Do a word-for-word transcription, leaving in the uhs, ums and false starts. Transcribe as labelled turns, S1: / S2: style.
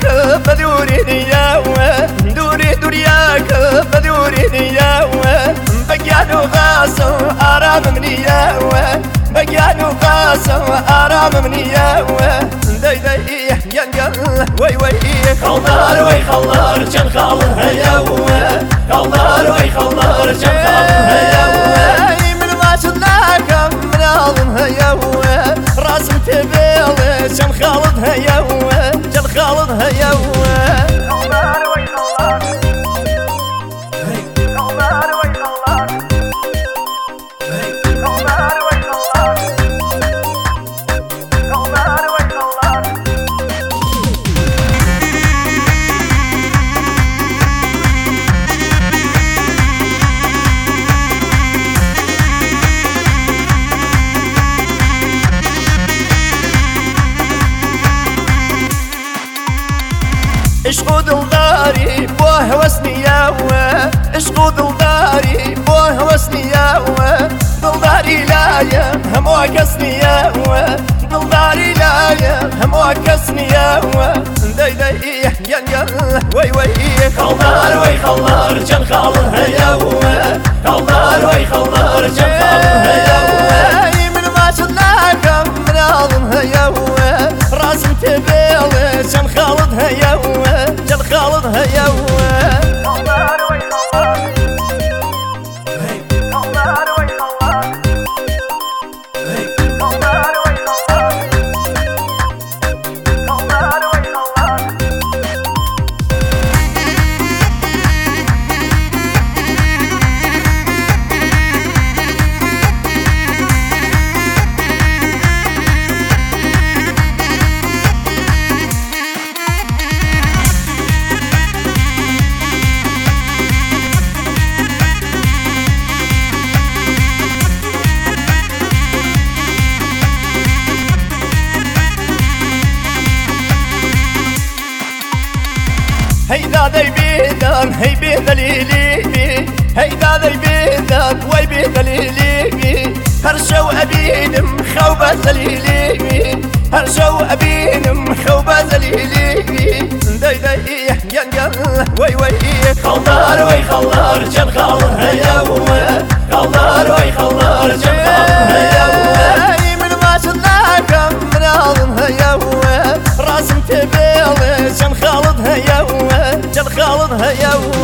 S1: بدوري دياوة دوري دورياك بدوري دياوة بقيانو غاسو آرام منياوة بقيانو غاسو آرام منياوة داي داي ينقل وي وي
S2: خلدار وي خلدار جن خالد هياوة خلدار وي خلدار جن خالد هياوة
S1: من ما شلاك من عظم هياوة راسم تبيل جن خالد هياوة جن خالد هياوة
S3: خلدار وي خلدار خلدار وي خلدار خلدار وي خلدار خلدار وي خلدار
S1: اشقو دلداري بوه وسنياوة اشقو دلداري بوه وسنياوة دلداري لايا همو كسنياوة دلداري لايا همو كسنياوة داي داي ينقل وي وي
S2: خلدار وي خلدار جن خالد هياوة خلدار وي خلدار جن خالد هياوة
S1: من ما شلاك من عظم هياوة راسم تبيل جن خالد هياوة جن خالد هياوة
S3: خلدار وي خلدار خلدار وي خلدار خلدار وي خلدار خلدار وي خلدار
S1: هيدا ذي بيدان هي بيدليلي هيدا ذي بيدان وي بيدليلي هرشو أبين خوبة زليلي هرشو أبين خوبة زليلي داي داي ينقل وي وي
S2: خلدار وي خلدار جن خالد هياوة خلدار وي خلدار جن خالد هياوة
S1: من ما شلاك من عظم هياوة راسم تبيل جن خالد هياوة جن خالد هياوة